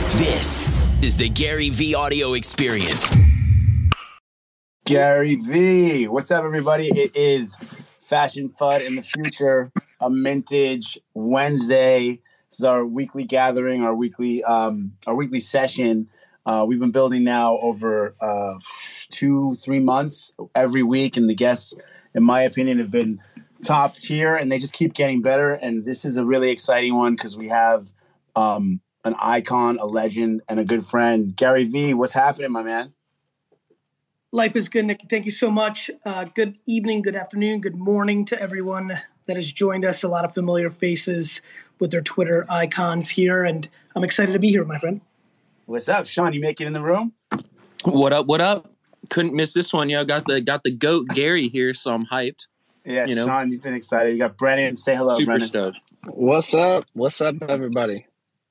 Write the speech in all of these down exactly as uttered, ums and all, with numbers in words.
This is the Gary V audio experience. Gary V. What's up, everybody? It is Fashion F U D in the future, a Mintage Wednesday. This is our weekly gathering, our weekly um, our weekly session. Uh, we've been building now over uh, two, three months every week, and the guests, in my opinion, have been top tier, and they just keep getting better. And this is a really exciting one because we have um, an icon, a legend, and a good friend. Gary V, what's happening, my man? Life is good, Nick. Thank you so much. Uh, good evening, good afternoon, good morning to everyone that has joined us. A lot of familiar faces with their Twitter icons here, and I'm excited to be here, my friend. What's up, Sean? You make it in the room? What up? What up? Couldn't miss this one. Yo, got the got the goat Gary here, so I'm hyped. Yeah, you know? Sean, you've been excited. You got Brennan. Say hello, Super Brennan. stoked. What's up? What's up, everybody?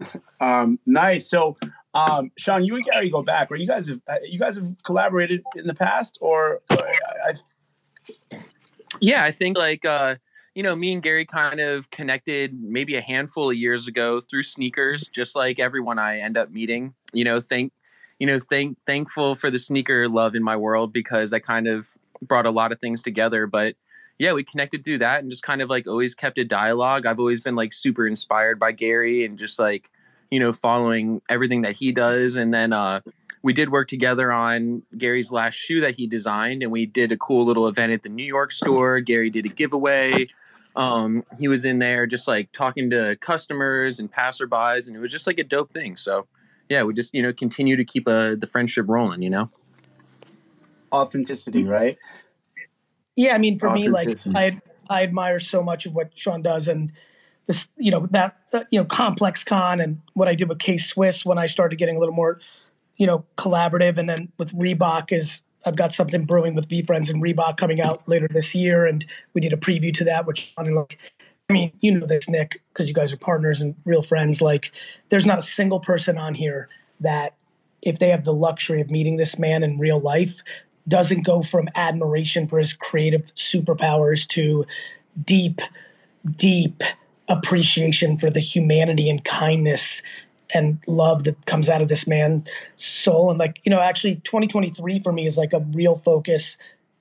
Um, nice. So, um, Sean, you and Gary go back, right? You guys have uh, you guys have collaborated in the past, or, or I, I... yeah, I think like uh, you know, me and Gary kind of connected maybe a handful of years ago through sneakers, just like everyone I end up meeting. You know, thank you know, thank thankful for the sneaker love in my world because that kind of brought a lot of things together. But yeah, we connected through that and just kind of like always kept a dialogue. I've always been like super inspired by Gary and just like, you know, following everything that he does. And then uh, we did work together on Gary's last shoe that he designed. And we did a cool little event at the New York store. Gary did a giveaway. Um, he was in there just like talking to customers and passerbys. And it was just like a dope thing. So yeah, we just, you know, continue to keep uh, the friendship rolling, you know? Authenticity, right? Yeah, I mean, for me, like I I admire so much of what Sean does, and this, you know, that uh, you know, Complex Con, and what I did with K-Swiss when I started getting a little more, you know, collaborative, and then with Reebok is I've got something brewing with VeeFriends and Reebok coming out later this year, and we did a preview to that, which like, I mean, you know this, Nick, because you guys are partners and real friends. Like, there's not a single person on here that, if they have the luxury of meeting this man in real life, doesn't go from admiration for his creative superpowers to deep, deep appreciation for the humanity and kindness and love that comes out of this man's soul. And like, you know, actually twenty twenty-three for me is like a real focus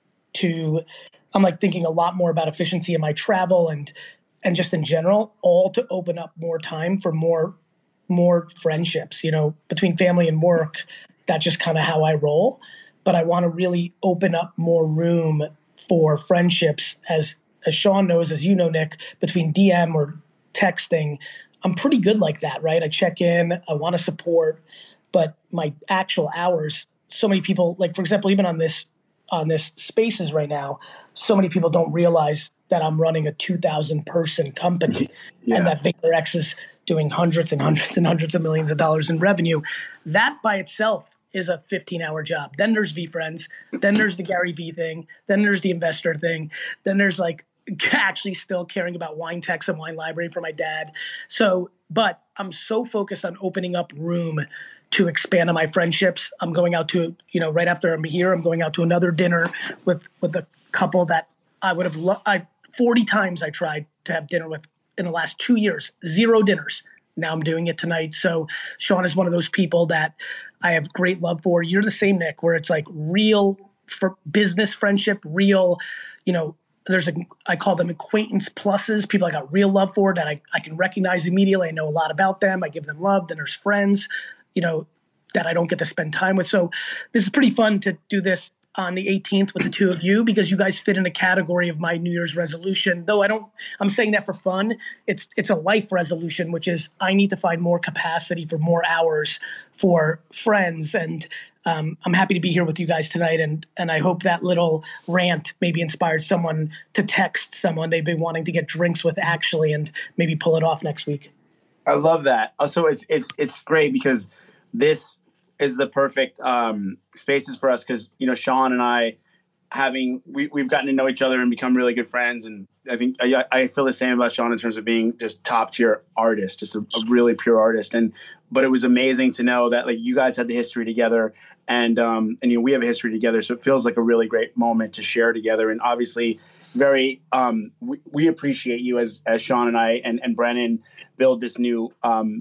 to, I'm like thinking a lot more about efficiency in my travel and, and just in general, all to open up more time for more, more friendships, you know, between family and work. That's just kind of how I roll. But I want to really open up more room for friendships. As as Sean knows, as you know, Nick, between D M or texting, I'm pretty good like that, right? I check in, I want to support, but my actual hours, so many people, like for example, even on this on this Spaces right now, so many people don't realize that I'm running a two thousand person company, yeah. and that Victor X is doing hundreds and hundreds and hundreds of millions of dollars in revenue. That by itself is a fifteen hour job. Then there's VeeFriends. Then there's the Gary V thing. Then there's the investor thing. Then there's like actually still caring about wine techs and wine library for my dad. So, but I'm so focused on opening up room to expand on my friendships. I'm going out to, you know, right after I'm here, I'm going out to another dinner with, with a couple that I would have loved. I forty times I tried to have dinner with in the last two years, zero dinners. Now I'm doing it tonight. So Sean is one of those people that I have great love for. You're the same, Nick, where it's like real for business friendship, real, you know, there's a, I call them acquaintance pluses, people I got real love for that I, I can recognize immediately. I know a lot about them. I give them love. Then there's friends, you know, that I don't get to spend time with. So this is pretty fun to do this on the eighteenth with the two of you, because you guys fit in a category of my New Year's resolution. Though I don't, I'm saying that for fun. It's it's a life resolution, which is I need to find more capacity for more hours for friends. And um, I'm happy to be here with you guys tonight. And and I hope that little rant maybe inspired someone to text someone they've been wanting to get drinks with actually, and maybe pull it off next week. I love that. Also, it's it's it's great because this is the perfect um, spaces for us because, you know, Sean and I having, we, we've gotten to know each other and become really good friends. And I think I, I feel the same about Sean in terms of being just top tier artist, just a, a really pure artist. And, but it was amazing to know that like you guys had the history together and, um, and, you know, we have a history together. So it feels like a really great moment to share together. And obviously very, um, we, we appreciate you as, as Sean and I and, and Brennan build this new, um,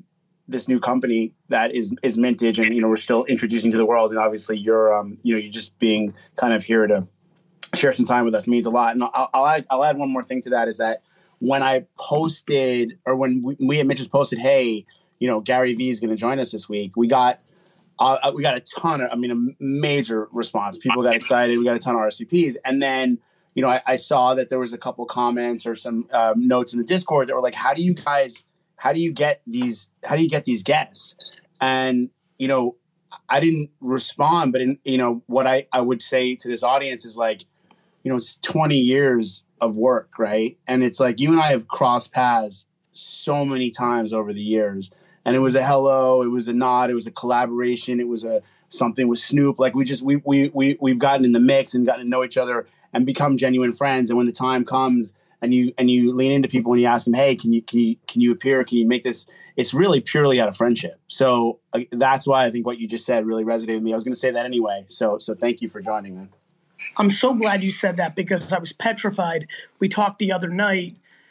this new company that is is Mintage, and you know we're still introducing to the world. And obviously, you're um you know you're just being kind of here to share some time with us means a lot. And I'll I'll add, I'll add one more thing to that is that when I posted or when we, we at Mintage posted, hey, you know Gary Vee is going to join us this week, we got uh, we got a ton of I mean a major response. People got excited. We got a ton of R S V Ps, and then. You know, I, I saw that there was a couple comments or some um, notes in the Discord that were like, "How do you guys? How do you get these? How do you get these guests?" And you know, I didn't respond, but in, you know, what I, I would say to this audience is like, you know, it's twenty years of work, right? And it's like you and I have crossed paths so many times over the years, and it was a hello, it was a nod, it was a collaboration, it was a something with Snoop. Like we just we we we we've gotten in the mix and gotten to know each other and become genuine friends. And when the time comes and you and you lean into people and you ask them, hey, can you can you can you appear? Can you make this? It's really purely out of friendship. So uh, that's why I think what you just said really resonated with me. I was going to say that anyway. So so thank you for joining me. I'm so glad you said that because I was petrified. We talked the other night,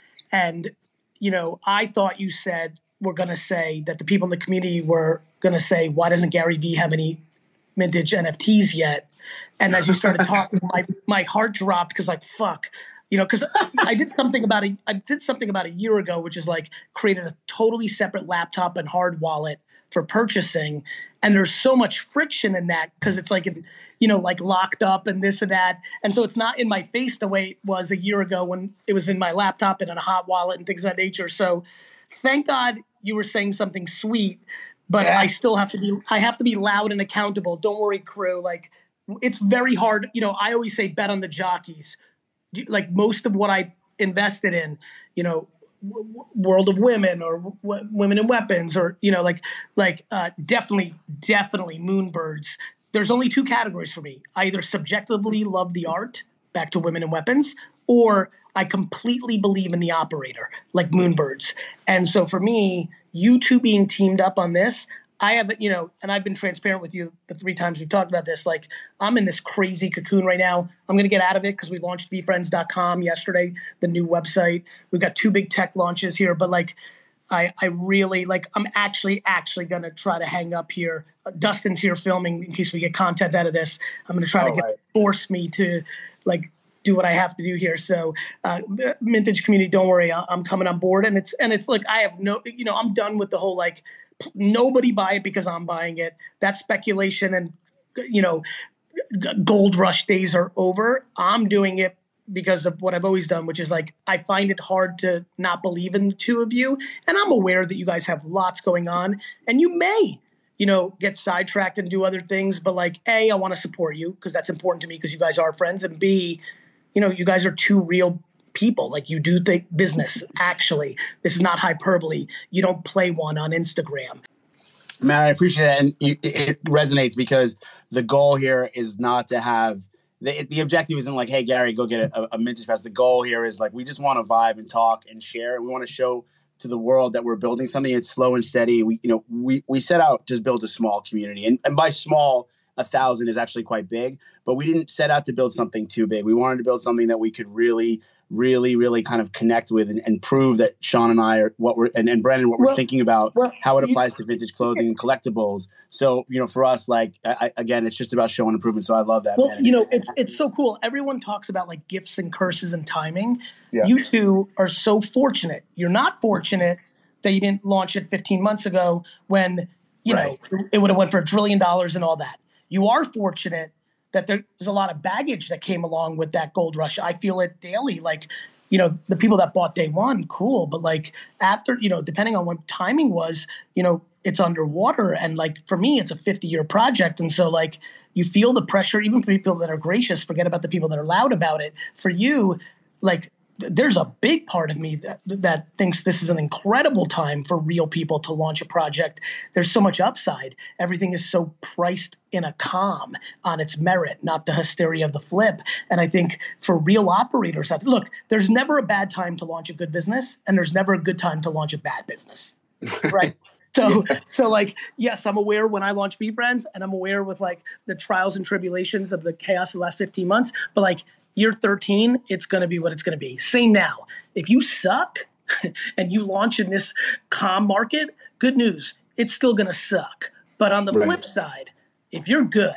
and you know I thought you said we're going to say that the people in the community were going to say, why doesn't Gary Vee have any Mintage N F Ts yet? And as you started talking, my my heart dropped because like fuck, you know, because I did something about a I did something about a year ago, which is like created a totally separate laptop and hard wallet for purchasing, and there's so much friction in that because it's like you know like locked up and this and that, and so it's not in my face the way it was a year ago when it was in my laptop and in a hot wallet and things of that nature. So thank God you were saying something sweet. But yeah. I still have to be, I have to be loud and accountable. Don't worry, crew. Like, it's very hard. You know, I always say bet on the jockeys. Like most of what I invested in, you know, w- World of Women or w- Women in Weapons or, you know, like, like uh, definitely, definitely Moonbirds. There's only two categories for me. I either subjectively love the art, back to Women in Weapons, or I completely believe in the operator, like Moonbirds. And so for me, you two being teamed up on this, I haven't, you know, and I've been transparent with you the three times we've talked about this. Like, I'm in this crazy cocoon right now. I'm going to get out of it because we launched v friends dot com yesterday, the new website. We've got two big tech launches here, but like, I, I really, like, I'm actually, actually going to try to hang up here. Uh, Dustin's here filming in case we get content out of this. I'm going to try All to get, right. force me to, like, do what I have to do here. So uh, Mintage community, don't worry, I- I'm coming on board. And it's, and it's like, I have no, you know, I'm done with the whole, like, p- nobody buy it because I'm buying it. That speculation and, you know, g- gold rush days are over. I'm doing it because of what I've always done, which is like, I find it hard to not believe in the two of you. And I'm aware that you guys have lots going on and you may, you know, get sidetracked and do other things. But like, A, I want to support you because that's important to me because you guys are friends. And B, you know, you guys are two real people. Like, you do think business, actually. This is not hyperbole. You don't play one on Instagram. Man, I appreciate that. And you, it resonates because the goal here is not to have, the, the objective isn't like, hey, Gary, go get a, a Mintage Pass. The goal here is like, we just want to vibe and talk and share. We want to show to the world that we're building something. It's slow and steady. We, you know, we, we set out to build a small community. And, and by small, a thousand is actually quite big, but we didn't set out to build something too big. We wanted to build something that we could really, really, really kind of connect with and, and prove that Sean and I are what we're, and, and Brandon, what Well, we're thinking about, well, how it you- applies to vintage clothing and collectibles. So, you know, for us, like, I, again, it's just about showing improvement. So I love that. Well, man. you know, it's it's so cool. Everyone talks about like gifts and curses and timing. Yeah. You two are so fortunate. You're not fortunate that you didn't launch it fifteen months ago when, you Right. know, it would have went for a trillion dollars and all that. You are fortunate that there's a lot of baggage that came along with that gold rush. I feel it daily. Like, you know, the people that bought day one, cool. But like after, you know, depending on what timing was, you know, it's underwater. And like, for me, it's a fifty year project. And so like, you feel the pressure, even for people that are gracious, forget about the people that are loud about it. For you, like, there's a big part of me that that thinks this is an incredible time for real people to launch a project. There's so much upside. Everything is so priced in a calm on its merit, not the hysteria of the flip. And I think for real operators, look, there's never a bad time to launch a good business, and there's never a good time to launch a bad business, right? So, yeah. so like, yes, I'm aware when I launch VeeFriends, and I'm aware with like the trials and tribulations of the chaos of the last fifteen months, but like, year thirteen, it's going to be what it's going to be. Same now. If you suck and you launch in this calm market, good news. it's still going to suck. But on the right. flip side, if you're good,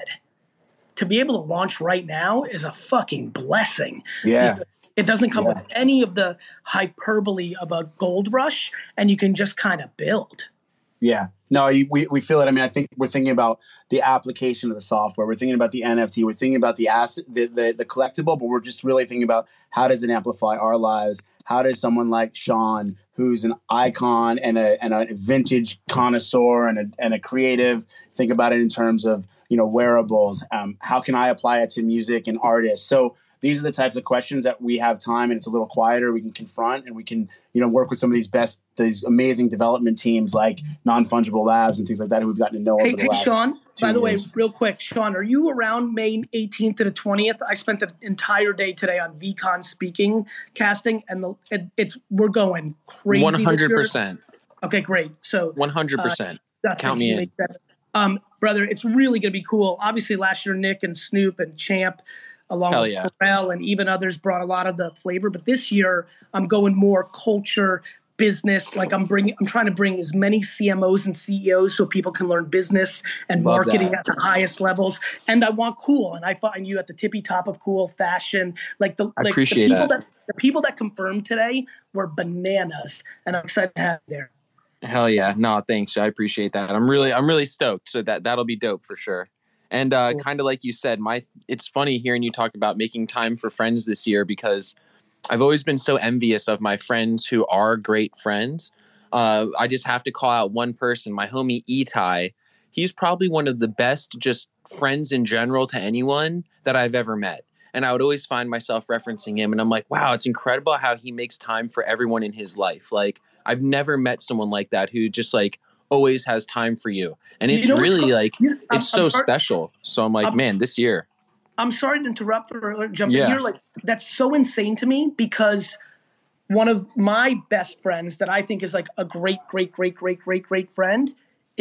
to be able to launch right now is a fucking blessing. Yeah. It doesn't come yeah. with any of the hyperbole of a gold rush, and you can just kind of build. Yeah. No, you, we, we feel it. I mean, I think we're thinking about the application of the software. We're thinking about the N F T. We're thinking about the asset, the, the, the collectible, but we're just really thinking about how does it amplify our lives? How does someone like Sean, who's an icon and a and a vintage connoisseur and a and a creative, think about it in terms of, you know, wearables? Um, how can I apply it to music and artists? So these are the types of questions that we have time and it's a little quieter. We can confront and we can, you know, work with some of these best, these amazing development teams like Non-Fungible Labs and things like that who we've gotten to know hey, over the hey, last Sean, by the years. way, real quick, Sean, are you around May eighteenth to the twentieth? I spent the entire day today on VCon speaking casting, and the, it, it's we're going crazy. one hundred percent. Okay, great. So one hundred percent. Uh, Count me in. Um, brother, it's really going to be cool. Obviously, last year, Nick and Snoop and Champ, along Hell with yeah. Pharrell and even others, brought a lot of the flavor. But this year, I'm going more culture, business. Like I'm bringing, I'm trying to bring as many C M Os and C E Os so people can learn business and Love marketing that. at the highest levels. And I want cool, and I find you at the tippy top of cool fashion. Like the, I like appreciate the people that. that the people that confirmed today were bananas, and I'm excited to have you there. Hell yeah. No, thanks. I appreciate that. I'm really, I'm really stoked. So that, that'll be dope for sure. And uh, Cool. kind of like you said, my, it's funny hearing you talk about making time for friends this year, because I've always been so envious of my friends who are great friends. Uh, I just have to call out one person, my homie Itai. He's probably one of the best just friends in general to anyone that I've ever met. And I would always find myself referencing him. And I'm like, wow, it's incredible how he makes time for everyone in his life. Like, I've never met someone like that who just like always has time for you. And it's You know really like, I'm, it's so I'm sorry, special. So I'm like, I'm, man, this year. I'm sorry to interrupt or jump Yeah. in here. Like, that's so insane to me, because one of my best friends that I think is like a great, great, great, great, great, great friend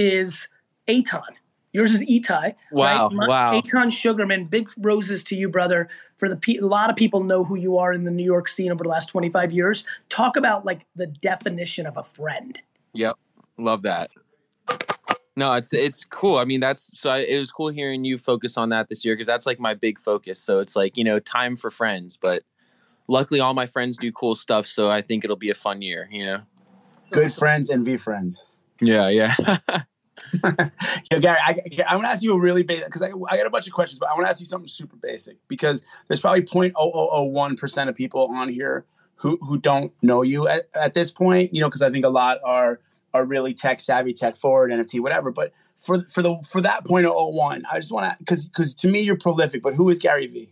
is Eitan. Yours is Itai. Wow. Right? My, Wow. Eitan Sugarman, big roses to you, brother. For the pe- a lot of people know who you are in the New York scene over the last twenty-five years. Talk about like the definition of a friend. Yep. Love that. No, it's it's cool. I mean, that's so I, it was cool hearing you focus on that this year, because that's like my big focus. So it's like, you know, time for friends. But luckily, all my friends do cool stuff. So I think it'll be a fun year, you know? Good friends and V friends. Yeah, yeah. Yo, Gary, I, I want to ask you a really basic, because I, I got a bunch of questions, but I want to ask you something super basic, because there's probably zero point zero zero zero one percent of people on here who, who don't know you at, at this point, you know, because I think a lot are are really tech savvy, tech forward, N F T, whatever. But for for the for that zero point zero zero one, I just want to, because because to me you're prolific, but who is Gary V?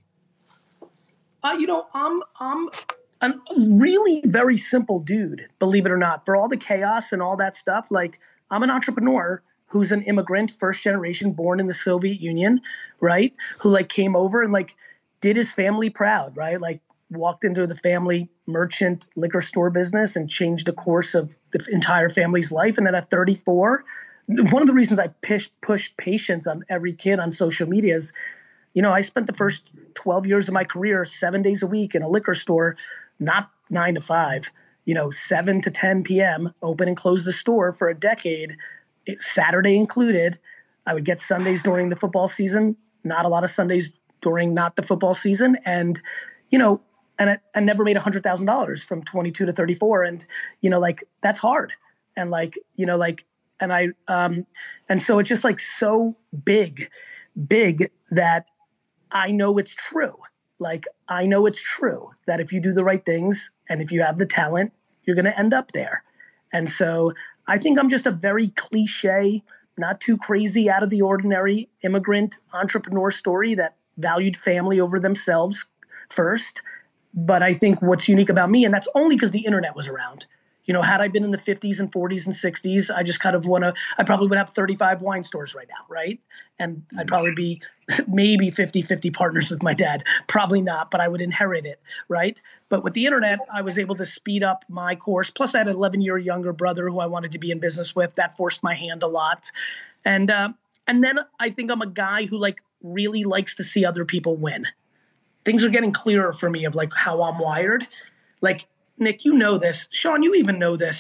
Uh, you know, I'm I'm a really very simple dude, believe it or not. For all the chaos and all that stuff, like I'm an entrepreneur who's an immigrant, first generation, born in the Soviet Union, right? Who like came over and like did his family proud, right? Like walked into the family merchant liquor store business and changed the course of the entire family's life. And then at thirty-four, one of the reasons I push, push patience on every kid on social media is, you know, I spent the first twelve years of my career, seven days a week in a liquor store, not nine to five, you know, seven to ten p.m., open and close the store for a decade, it, Saturday included. I would get Sundays during the football season, not a lot of Sundays during not the football season. And, you know, and I, I never made one hundred thousand dollars from twenty-two to thirty-four. And, you know, like, that's hard. And like, you know, like, and I, um, and so it's just like so big, big that I know it's true. Like, I know it's true that if you do the right things and if you have the talent, you're going to end up there. And so I think I'm just a very cliche, not too crazy, out of the ordinary immigrant entrepreneur story that valued family over themselves first. But I think what's unique about me, and that's only because the internet was around. You know, had I been in the fifties and forties and sixties, I just kind of want to, I probably would have thirty-five wine stores right now, right? And I'd probably be maybe fifty-fifty partners with my dad. Probably not, but I would inherit it, right? But with the internet, I was able to speed up my course. Plus, I had an eleven-year younger brother who I wanted to be in business with. That forced my hand a lot. And, uh, and then I think I'm a guy who, like, really likes to see other people win. Things are getting clearer for me of, like, how I'm wired. Like, Nick, you know this. Sean, you even know this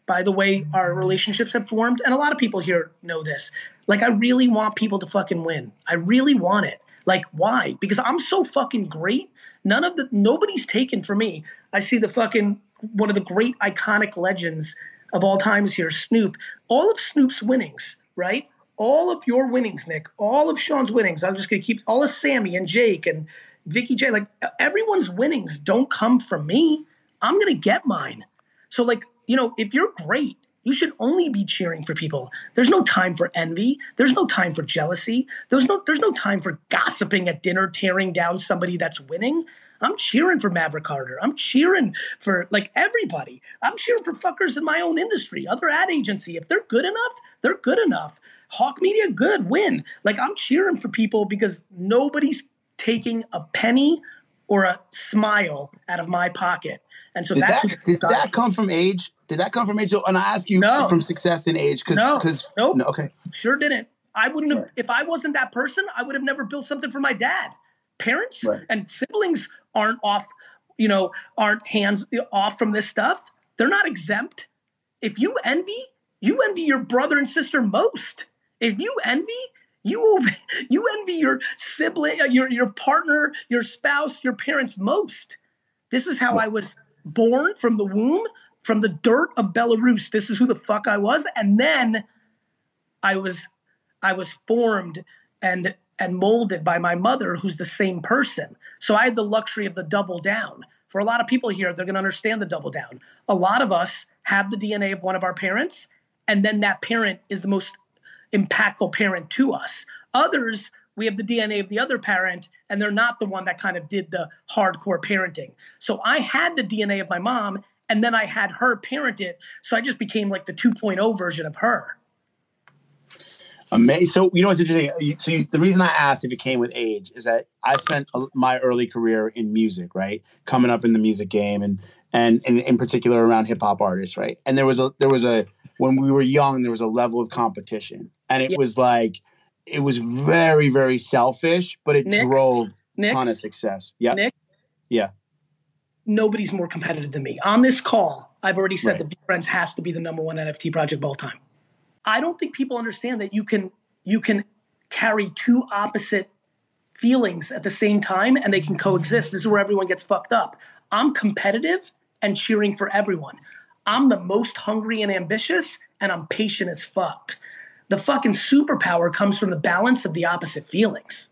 by the way our relationships have formed. And a lot of people here know this. Like, I really want people to fucking win. I really want it. Like, why? Because I'm so fucking great. None of the, nobody's taken from me. I see the fucking, one of the great iconic legends of all times here, Snoop. All of Snoop's winnings, right? All of your winnings, Nick, all of Sean's winnings. I'm just going to keep all of Sammy and Jake and Vicky J. Like, everyone's winnings don't come from me. I'm going to get mine. So, like, you know, if you're great, you should only be cheering for people. There's no time for envy. There's no time for jealousy. There's no there's no time for gossiping at dinner, tearing down somebody that's winning. I'm cheering for Maverick Carter. I'm cheering for, like, everybody. I'm cheering for fuckers in my own industry, other ad agency. If they're good enough, they're good enough. Hawk Media, good, win. Like, I'm cheering for people because nobody's taking a penny or a smile out of my pocket. And so did that's that, did that come from age? Did that come from age? And I ask you no. from success and age. Cause, no, cause, nope. no, okay. Sure didn't. I wouldn't have, right. if I wasn't that person, I would have never built something for my dad. Parents right. and siblings aren't off, you know, aren't hands off from this stuff. They're not exempt. If you envy, you envy your brother and sister most. If you envy, you you envy your sibling, your your partner, your spouse, your parents most. This is how I was born from the womb, from the dirt of Belarus. This is who the fuck I was, and then I was I was formed and and molded by my mother, who's the same person. So I had the luxury of the double down. For a lot of people here, they're going to understand the double down. A lot of us have the D N A of one of our parents, and then that parent is the most impactful parent to us. Others, we have the D N A of the other parent, and they're not the one that kind of did the hardcore parenting. So I had the D N A of my mom, and then I had her parent it. So I just became like the two point oh version of her. Amazing. So, you know, what's interesting. So you, the reason I asked if it came with age is that I spent a, my early career in music, right? Coming up in the music game and, and, and in particular around hip hop artists, right? And there was a, there was a, when we were young, there was a level of competition, and it yeah. was like, it was very, very selfish, but it Nick, drove Nick, a ton of success. Yeah. Nick? Yeah. Nobody's more competitive than me. On this call, I've already said right. that VeeFriends has to be the number one N F T project of all time. I don't think people understand that you can you can carry two opposite feelings at the same time and they can coexist. This is where everyone gets fucked up. I'm competitive and cheering for everyone. I'm the most hungry and ambitious, and I'm patient as fuck. The fucking superpower comes from the balance of the opposite feelings.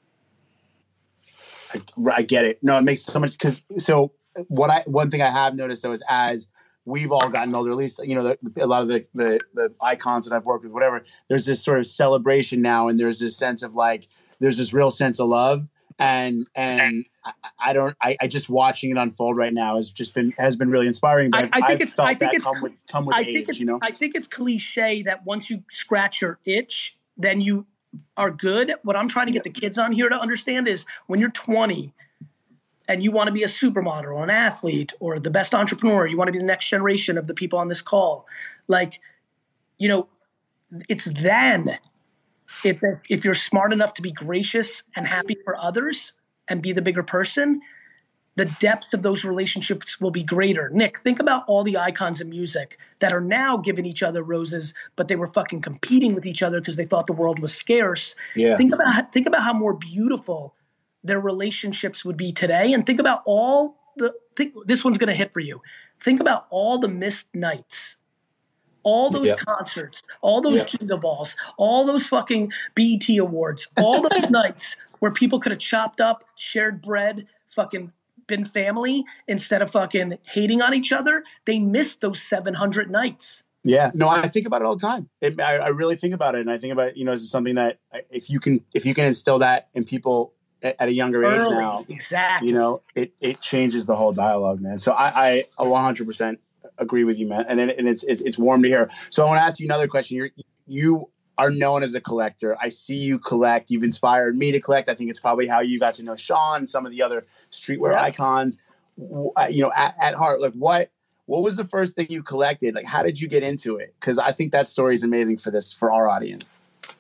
I, I get it. No, it makes so much, because so what I one thing I have noticed though is as we've all gotten older, at least, you know, the, a lot of the, the the icons that I've worked with, whatever, there's this sort of celebration now, and there's this sense of like, there's this real sense of love. And and I, I don't, I, I just watching it unfold right now has just been, has been really inspiring. But I, I think I've it's, felt I think that it's, come with, come with I age, think it's, you know? I think it's cliche that once you scratch your itch, then you are good. What I'm trying to get the kids on here to understand is when you're twenty and you want to be a supermodel or an athlete or the best entrepreneur, you want to be the next generation of the people on this call. Like, you know, it's then if, if you're smart enough to be gracious and happy for others and be the bigger person, the depths of those relationships will be greater. Nick, think about all the icons in music that are now giving each other roses, but they were fucking competing with each other because they thought the world was scarce. Yeah. Think about, think about how more beautiful their relationships would be today. And think about all the, think, this one's going to hit for you. Think about all the missed nights, all those yep. concerts, all those yep. Kingdom Balls, all those fucking B E T awards, all those nights where people could have chopped up, shared bread, fucking been family instead of fucking hating on each other. They missed those seven hundred nights. Yeah, no, I think about it all the time. It, I, I really think about it. And I think about, you know, this is something that if you can, if you can instill that in people at a younger age Early, now, exactly. you know, it, it changes the whole dialogue, man. So I, I one hundred percent agree with you, man. And, it, and it's, it, it's warm to hear. So I want to ask you another question. You're, you are known as a collector. I see you collect. You've inspired me to collect. I think it's probably how you got to know Sean and some of the other streetwear yeah. icons, you know, at, at heart. Like what, what was the first thing you collected? Like, how did you get into it? Because I think that story is amazing for this, for our audience.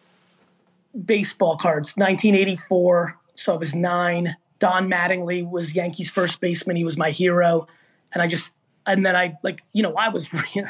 Baseball cards, nineteen eighty-four. So I was nine. Don Mattingly was Yankees first baseman. He was my hero. And I just and then I like, you know, I was,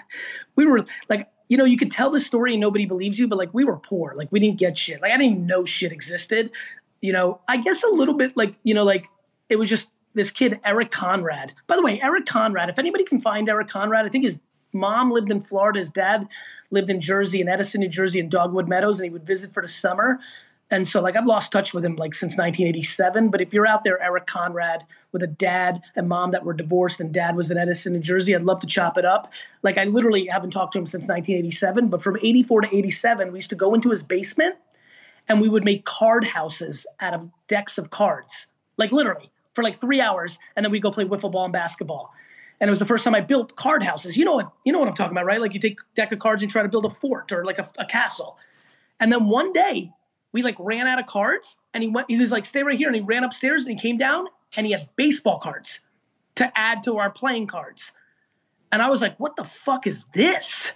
we were like, you know, you could tell the story and nobody believes you, but like we were poor. Like we didn't get shit. Like I didn't even know shit existed. You know, I guess a little bit like, you know, like it was just this kid, Eric Conrad. By the way, Eric Conrad, if anybody can find Eric Conrad, I think his mom lived in Florida. His dad lived in Jersey, in Edison, New Jersey, in Dogwood Meadows, and he would visit for the summer. And so like I've lost touch with him like since nineteen eighty-seven. But if you're out there, Eric Conrad, with a dad and mom that were divorced and dad was in Edison, New Jersey, I'd love to chop it up. Like I literally haven't talked to him since nineteen eighty-seven. But from eighty-four to eighty-seven, we used to go into his basement and we would make card houses out of decks of cards. Like literally for like three hours. And then we go play wiffle ball and basketball. And it was the first time I built card houses. You know what, you know what I'm talking about, right? Like you take a deck of cards and try to build a fort or like a, a castle. And then one day, we like ran out of cards and he went, he was like, stay right here. And he ran upstairs and he came down and he had baseball cards to add to our playing cards. And I was like, what the fuck is this?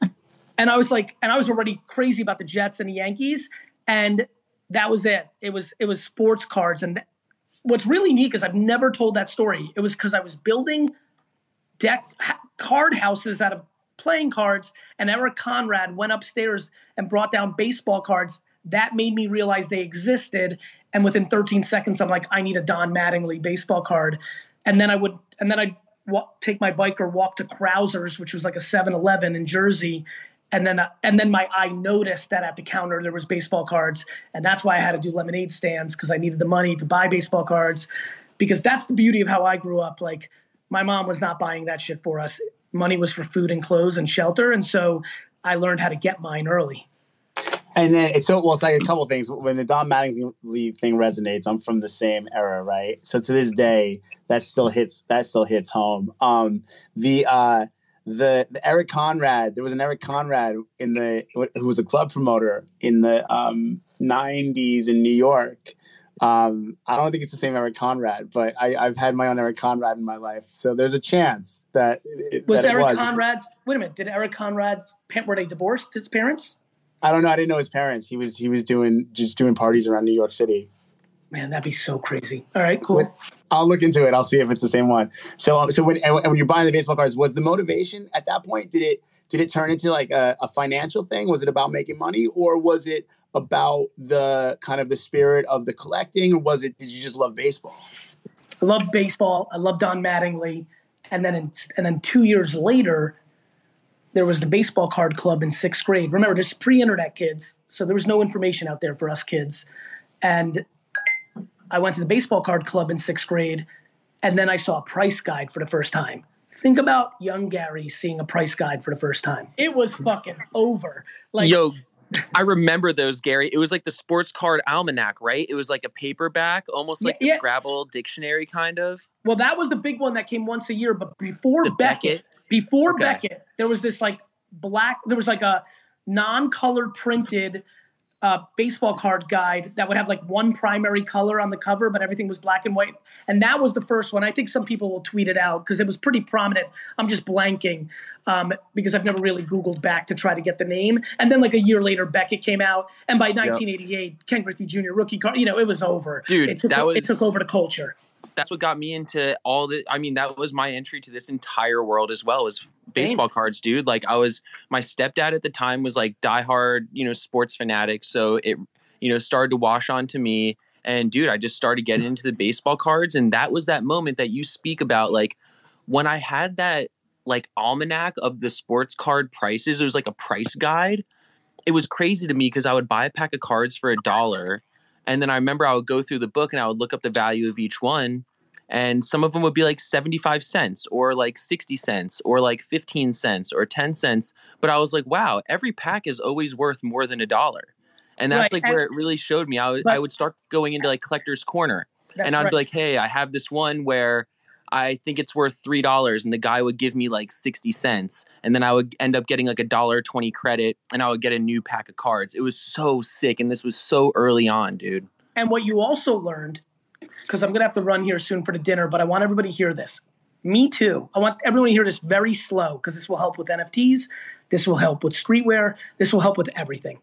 And I was like, and I was already crazy about the Jets and the Yankees. And that was it. It was, it was sports cards. And what's really neat is I've never told that story. It was because I was building deck ha- card houses out of playing cards. And Eric Conrad went upstairs and brought down baseball cards. That made me realize they existed. And within thirteen seconds, I'm like, I need a Don Mattingly baseball card. And then I would, and then I'd walk, take my bike or walk to Krauser's, which was like a seven eleven in Jersey. And then, uh, and then my eye noticed that at the counter, there was baseball cards. And that's why I had to do lemonade stands, because I needed the money to buy baseball cards, because that's the beauty of how I grew up. Like my mom was not buying that shit for us. Money was for food and clothes and shelter. And so I learned how to get mine early. And then it's so well, it's like a couple of things. When the Don Mattingly thing resonates, I'm from the same era, right? So to this day, that still hits. That still hits home. Um, the uh, the the Eric Conrad. There was an Eric Conrad in the who was a club promoter in the um, nineties in New York. Um, I don't think it's the same Eric Conrad, but I, I've had my own Eric Conrad in my life, so there's a chance that it was that Eric it was. Conrad's. Wait a minute, did Eric Conrad's were they divorced? His parents? I don't know. I didn't know his parents. He was he was doing just doing parties around New York City. Man, that'd be so crazy. All right, cool. I'll look into it. I'll see if it's the same one. So um, so when and when you're buying the baseball cards, was the motivation at that point? Did it did it turn into like a, a financial thing? Was it about making money, or was it about the kind of the spirit of the collecting, or was it? Did you just love baseball? I love baseball. I love Don Mattingly, and then in, and then two years later, there was the baseball card club in sixth grade. Remember, this is pre-internet, kids, so there was no information out there for us kids. And I went to the baseball card club in sixth grade, and then I saw a price guide for the first time. Think about young Gary seeing a price guide for the first time. It was fucking over. Like, yo, I remember those, Gary. It was like the sports card almanac, right? It was like a paperback, almost like yeah, the yeah. Scrabble dictionary, kind of. Well, that was the big one that came once a year, but before the Beckett. Beckett Before okay. Beckett, there was this like black, there was like a non-colored printed uh, baseball card guide that would have like one primary color on the cover, but everything was black and white. And that was the first one. I think some people will tweet it out because it was pretty prominent. I'm just blanking um, because I've never really Googled back to try to get the name. And then like a year later, Beckett came out. And by nineteen eighty-eight, yep. Ken Griffey Junior rookie card, you know, it was over. Dude, it took, that was... it took over the culture. That's what got me into all the, I mean, that was my entry to this entire world as well, as baseball cards, dude. Like I was, my stepdad at the time was like diehard, you know, sports fanatic. So it, you know, started to wash onto me, and dude, I just started getting into the baseball cards. And that was that moment that you speak about. Like when I had that like almanac of the sports card prices, it was like a price guide. It was crazy to me because I would buy a pack of cards for a dollar. And then I remember I would go through the book and I would look up the value of each one. And some of them would be like seventy-five cents or like sixty cents or like fifteen cents or ten cents. But I was like, wow, every pack is always worth more than a dollar. And that's right. like and, where it really showed me. I, w- I would start going into like Collector's Corner. And I'd right. be like, hey, I have this one where I think it's worth three dollars. And the guy would give me like sixty cents. And then I would end up getting like a one dollar twenty credit. And I would get a new pack of cards. It was so sick. And this was so early on, dude. And what you also learned, because I'm going to have to run here soon for the dinner, but I want everybody to hear this. Me too. I want everyone to hear this very slow, because this will help with N F Ts. This will help with streetwear. This will help with everything.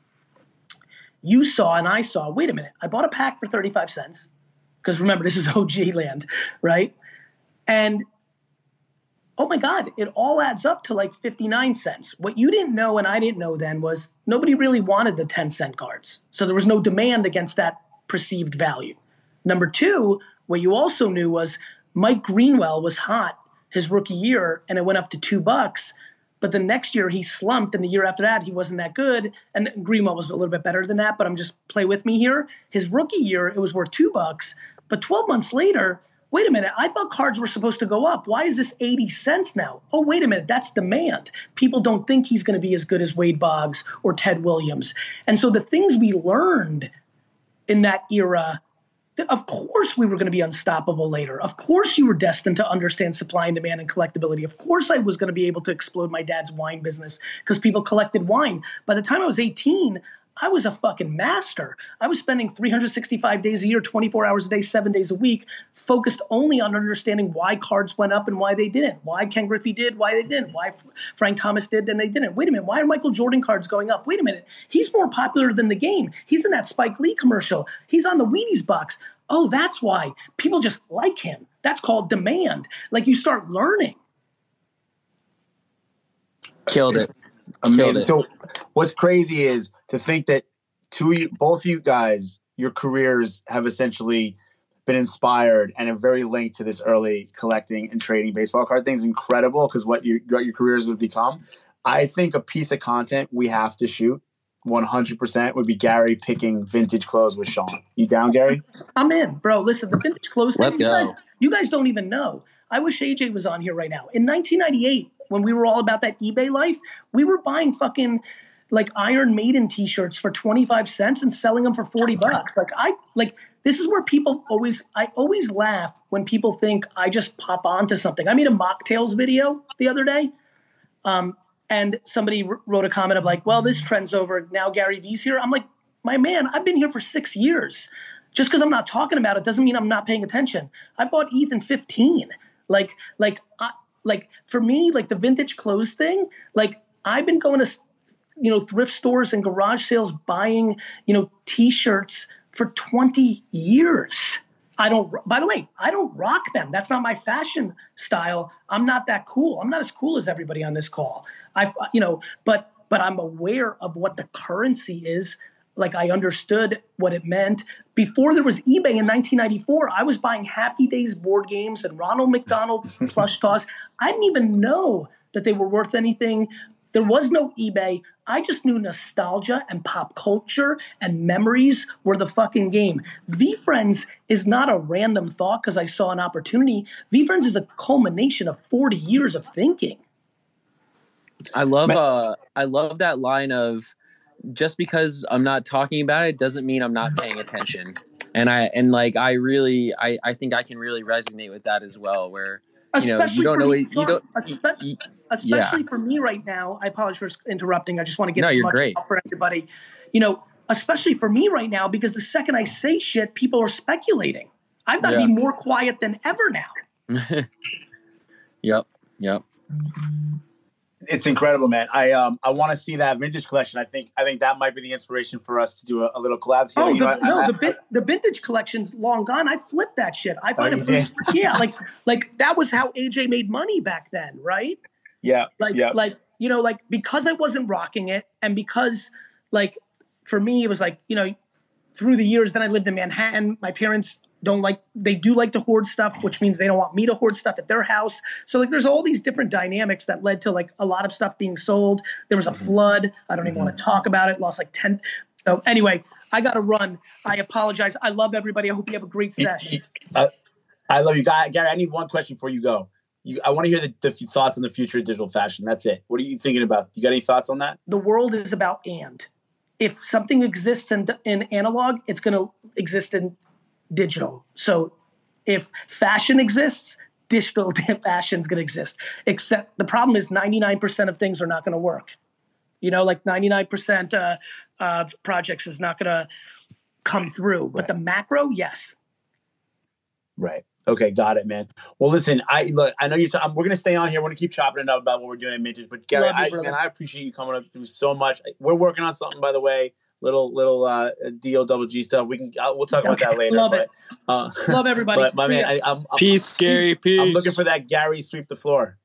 You saw and I saw, wait a minute, I bought a pack for thirty-five cents. Because remember, this is O G land, right? And oh my God, it all adds up to like fifty-nine cents. What you didn't know and I didn't know then was nobody really wanted the ten cent cards. So there was no demand against that perceived value. Number two, what you also knew was Mike Greenwell was hot his rookie year and it went up to two bucks. But the next year he slumped, and the year after that he wasn't that good. And Greenwell was a little bit better than that, but I'm just play with me here. His rookie year, it was worth two bucks. But twelve months later, wait a minute, I thought cards were supposed to go up. Why is this eighty cents now? Oh, wait a minute, that's demand. People don't think he's going to be as good as Wade Boggs or Ted Williams. And so the things we learned in that era, of course we were going to be unstoppable later. Of course you were destined to understand supply and demand and collectability. Of course I was going to be able to explode my dad's wine business because people collected wine. By the time I was eighteen, I was a fucking master. I was spending three hundred sixty-five days a year, twenty-four hours a day, seven days a week, focused only on understanding why cards went up and why they didn't. Why Ken Griffey did, why they didn't. Why Frank Thomas did, and they didn't. Wait a minute, why are Michael Jordan cards going up? Wait a minute, he's more popular than the game. He's in that Spike Lee commercial. He's on the Wheaties box. Oh, that's why. People just like him. That's called demand. Like you start learning. Killed it. Amazing. It. So what's crazy is to think that two, you, both you guys, your careers have essentially been inspired and are very linked to this early collecting and trading baseball card thing is incredible because what, you, what your careers have become. I think a piece of content we have to shoot one hundred percent would be Gary picking vintage clothes with Sean. You down, Gary? I'm in, bro. Listen, the vintage clothes thing, Let's you go. guys, you guys don't even know. I wish A J was on here right now. In nineteen ninety-eight, when we were all about that eBay life, we were buying fucking like Iron Maiden t-shirts for twenty-five cents and selling them for forty bucks. Like I like this is where people always I always laugh when people think I just pop onto something. I made a mocktails video the other day. Um, and somebody r- wrote a comment of like, well, this trend's over. Now Gary V's here. I'm like, my man, I've been here for six years. Just because I'm not talking about it doesn't mean I'm not paying attention. I bought E T H in fifteen. Like, like, I, like for me, like the vintage clothes thing, like I've been going to, you know, thrift stores and garage sales buying, you know, t-shirts for twenty years. I don't, by the way, I don't rock them. That's not my fashion style. I'm not that cool. I'm not as cool as everybody on this call. I, you know, but, but I'm aware of what the currency is. Like I understood what it meant. Before there was eBay in nineteen ninety-four, I was buying Happy Days board games and Ronald McDonald plush toys. I didn't even know that they were worth anything. There was no eBay. I just knew nostalgia and pop culture and memories were the fucking game. VeeFriends is not a random thought because I saw an opportunity. VeeFriends is a culmination of forty years of thinking. I love uh I love that line of just because I'm not talking about it doesn't mean I'm not paying attention. And I and like I really I, I think I can really resonate with that as well where you know especially you don't know me, you don't especially, you, especially yeah. for me right now. I apologize for interrupting. I just want to get no, as you're much great. out for everybody. You know, especially for me right now because the second I say shit, people are speculating. I've got to yeah. be more quiet than ever now. Yep. Yep. It's incredible, man. I um I want to see that vintage collection. I think I think that might be the inspiration for us to do a, a little collab together. Oh, you the, know, no, I, the, I, vin- the vintage collection's long gone. I flipped that shit. I find oh, a place, yeah, like like that was how A J made money back then, right? Yeah, like yeah. like you know, like because I wasn't rocking it, and because like for me it was like you know, through the years. Then I lived in Manhattan. My parents don't like they do like to hoard stuff, which means they don't want me to hoard stuff at their house. So like there's all these different dynamics that led to like a lot of stuff being sold. There was a mm-hmm. flood. I don't mm-hmm. even want to talk about it. Lost like ten. So anyway, I got to run. I apologize. I love everybody. I hope you have a great session. Uh, I love you, Gary. I need one question before you go. You, I want to hear the, the thoughts on the future of digital fashion. That's it. What are you thinking about? You got any thoughts on that? The world is about and. If something exists in, in analog, it's going to exist in digital. So if fashion exists, digital fashion is going to exist. Except the problem is ninety-nine percent of things are not going to work. You know, like ninety-nine percent uh, of projects is not going to come through. But right. the macro, yes. Right. Okay, got it, man. Well, listen, I look. I know you're. T- we're gonna stay on here. We're gonna keep chopping it up about what we're doing at Mintage. But Gary, you, I, man, I appreciate you coming up through so much. We're working on something, by the way. Little little uh, D O double G stuff. We can. Uh, we'll talk about that later. Love but, it. Uh, Love everybody. But my See man, ya. I, I'm, I'm peace, Gary. Peace. I'm looking for that Gary sweep the floor.